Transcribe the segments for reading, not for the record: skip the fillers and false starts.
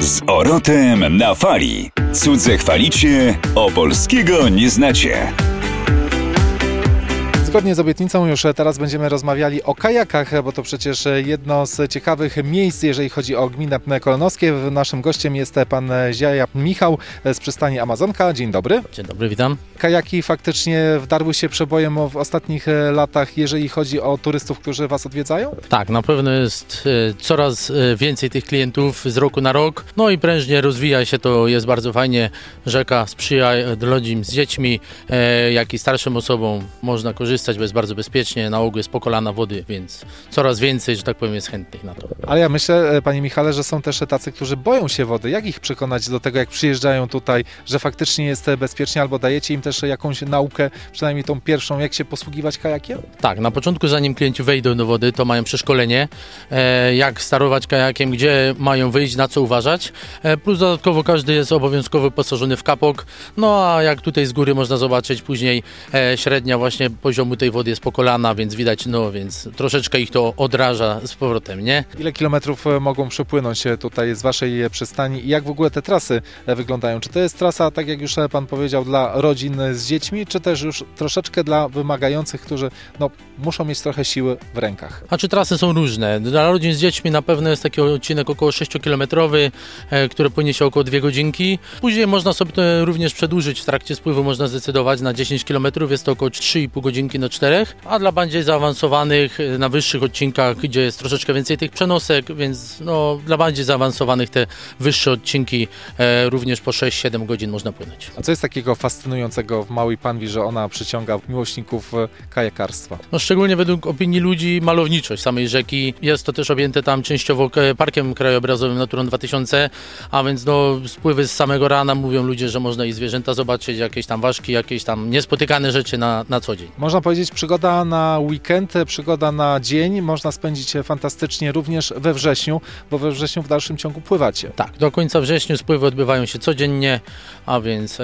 Z Orotem na fali. Cudze chwalicie, opolskiego nie znacie. Zgodnie z obietnicą już teraz będziemy rozmawiali o kajakach, bo to przecież jedno z ciekawych miejsc, jeżeli chodzi o gminę Kolonowskie. Naszym gościem jest pan Ziaja Michał z przystani Amazonka. Dzień dobry. Dzień dobry, witam. Kajaki faktycznie wdarły się przebojem w ostatnich latach, jeżeli chodzi o turystów, którzy was odwiedzają? Tak, na pewno jest coraz więcej tych klientów z roku na rok. No i prężnie rozwija się to, jest bardzo fajnie. Rzeka sprzyja rodzinom z dziećmi, jak i starszym osobom. Można korzystać, bo jest bardzo bezpiecznie, na ogół jest po kolana wody, więc coraz więcej, że tak powiem, jest chętnych na to. Ale ja myślę, panie Michale, że są też tacy, którzy boją się wody. Jak ich przekonać do tego, jak przyjeżdżają tutaj, że faktycznie jest bezpiecznie, albo dajecie im też jakąś naukę, przynajmniej tą pierwszą, jak się posługiwać kajakiem? Tak, na początku, zanim klienci wejdą do wody, to mają przeszkolenie, jak sterować kajakiem, gdzie mają wyjść, na co uważać, plus dodatkowo każdy jest obowiązkowo wyposażony w kapok, no a jak tutaj z góry można zobaczyć później średnia właśnie poziomu tej wody jest po kolana, więc widać, no więc troszeczkę ich to odraża z powrotem, nie? Ile kilometrów mogą przepłynąć tutaj z waszej przystani i jak w ogóle te trasy wyglądają? Czy to jest trasa, tak jak już pan powiedział, dla rodzin z dziećmi, czy też już troszeczkę dla wymagających, którzy muszą mieć trochę siły w rękach? A czy trasy są różne? Dla rodzin z dziećmi na pewno jest taki odcinek około 6-kilometrowy, który płynie się około 2 godzinki. Później można sobie to również przedłużyć, w trakcie spływu można zdecydować na 10 km, jest to około 3,5 godzinki do 4, a dla bardziej zaawansowanych na wyższych odcinkach, gdzie jest troszeczkę więcej tych przenosek, więc dla bardziej zaawansowanych te wyższe odcinki również po 6-7 godzin można płynąć. A co jest takiego fascynującego w Małej Panwi, że ona przyciąga miłośników kajakarstwa? Szczególnie według opinii ludzi malowniczość samej rzeki. Jest to też objęte tam częściowo Parkiem Krajobrazowym Naturą 2000, a więc spływy z samego rana mówią ludzie, że można i zwierzęta zobaczyć, jakieś tam ważki, jakieś tam niespotykane rzeczy na co dzień. Można powiedzieć, przygoda na weekend, przygoda na dzień, można spędzić fantastycznie również we wrześniu, bo we wrześniu w dalszym ciągu pływacie. Tak, do końca września spływy odbywają się codziennie, a więc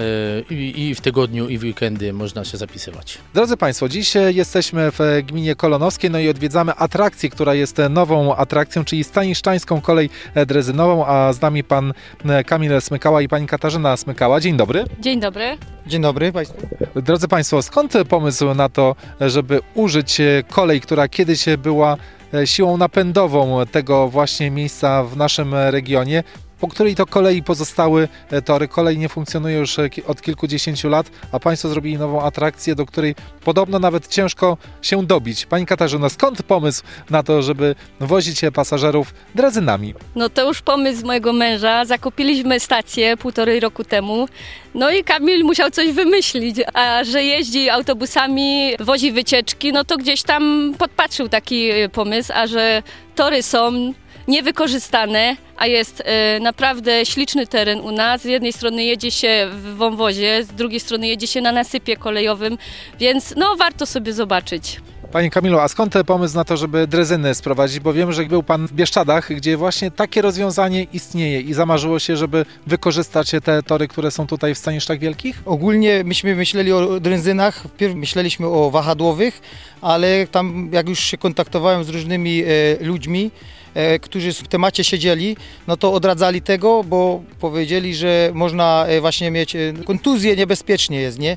i w tygodniu, i w weekendy można się zapisywać. Drodzy Państwo, dziś jesteśmy w gminie Kolonowskiej, i odwiedzamy atrakcję, która jest nową atrakcją, czyli Staniszczańską Kolej Drezynową, a z nami pan Kamil Smykała i pani Katarzyna Smykała. Dzień dobry. Dzień dobry. Dzień dobry Państwu. Drodzy Państwo, skąd pomysł na to, żeby użyć kolej, która kiedyś była siłą napędową tego właśnie miejsca w naszym regionie, po której to kolei pozostały tory. Kolej nie funkcjonuje już od kilkudziesięciu lat, a Państwo zrobili nową atrakcję, do której podobno nawet ciężko się dobić. Pani Katarzyno, skąd pomysł na to, żeby wozić pasażerów drezynami? To już pomysł mojego męża. Zakupiliśmy stację 1,5 roku temu. I Kamil musiał coś wymyślić, a że jeździ autobusami, wozi wycieczki, to gdzieś tam podpatrzył taki pomysł, a że tory są niewykorzystane, a jest naprawdę śliczny teren u nas. Z jednej strony jedzie się w wąwozie, z drugiej strony jedzie się na nasypie kolejowym, więc warto sobie zobaczyć. Panie Kamilu, a skąd pomysł na to, żeby drezyny sprowadzić? Bo wiem, że był Pan w Bieszczadach, gdzie właśnie takie rozwiązanie istnieje i zamarzyło się, żeby wykorzystać te tory, które są tutaj w Staniszczach Wielkich? Ogólnie myśmy myśleli o drezynach, wpierw myśleliśmy o wahadłowych, ale tam jak już się kontaktowałem z różnymi ludźmi, którzy w temacie siedzieli, to odradzali tego, bo powiedzieli, że można właśnie mieć kontuzję, niebezpiecznie jest, nie?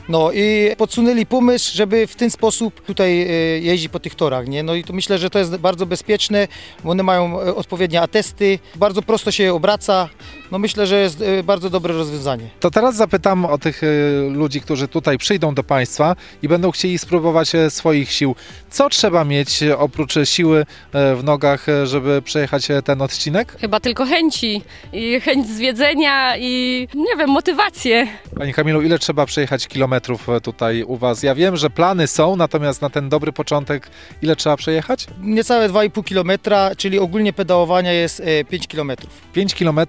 I podsunęli pomysł, żeby w ten sposób tutaj jeździć po tych torach, nie? I to myślę, że to jest bardzo bezpieczne, bo one mają odpowiednie atesty, bardzo prosto się je obraca. Myślę, że jest bardzo dobre rozwiązanie. To teraz zapytam o tych ludzi, którzy tutaj przyjdą do Państwa i będą chcieli spróbować swoich sił. Co trzeba mieć oprócz siły w nogach, żeby przejechać ten odcinek? Chyba tylko chęci i chęć zwiedzenia i motywację. Panie Kamilu, ile trzeba przejechać kilometrów tutaj u Was? Ja wiem, że plany są, natomiast na ten dobry początek ile trzeba przejechać? Niecałe 2,5 km, czyli ogólnie pedałowania jest 5 km. 5 km,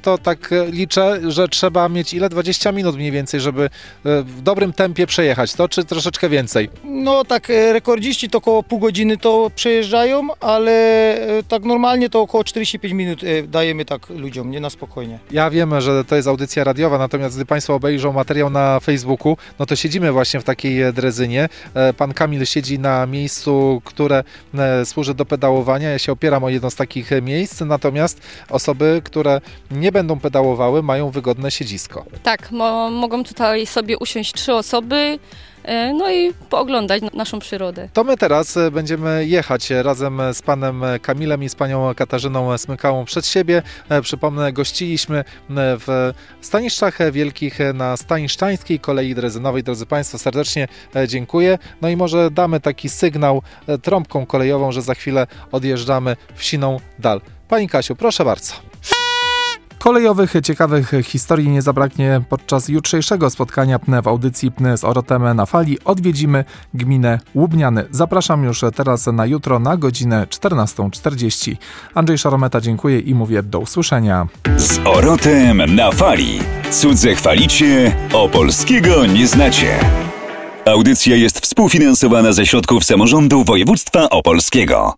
to tak liczę, że trzeba mieć ile? 20 minut mniej więcej, żeby w dobrym tempie przejechać to, czy troszeczkę więcej? No tak, rekordziści to około pół godziny to przejeżdżają, ale tak normalnie to około 45 minut dajemy tak ludziom, nie, na spokojnie. Ja wiem, że to jest audycja radiowa, natomiast gdy Państwo obejrzą materiał na Facebooku, no to siedzimy właśnie w takiej drezynie. Pan Kamil siedzi na miejscu, które służy do pedałowania. Ja się opieram o jedno z takich miejsc, natomiast osoby, które nie będą pedałowały, mają wygodne siedzisko. Tak, mogą tutaj sobie usiąść 3 osoby, no i pooglądać naszą przyrodę. To my teraz będziemy jechać razem z panem Kamilem i z panią Katarzyną Smykałą przed siebie. Przypomnę, gościliśmy w Staniszczach Wielkich na Staniszczańskiej Kolei Drezynowej. Drodzy Państwo, serdecznie dziękuję. No i może damy taki sygnał trąbką kolejową, że za chwilę odjeżdżamy w siną dal. Pani Kasiu, proszę bardzo. Kolejowych, ciekawych historii nie zabraknie podczas jutrzejszego spotkania w audycji z Orotem na Fali. Odwiedzimy gminę Łubniany. Zapraszam już teraz na jutro na godzinę 14:40. Andrzej Szarometa, dziękuję i mówię do usłyszenia. Z Orotem na Fali. Cudze chwalicie, opolskiego nie znacie. Audycja jest współfinansowana ze środków samorządu województwa opolskiego.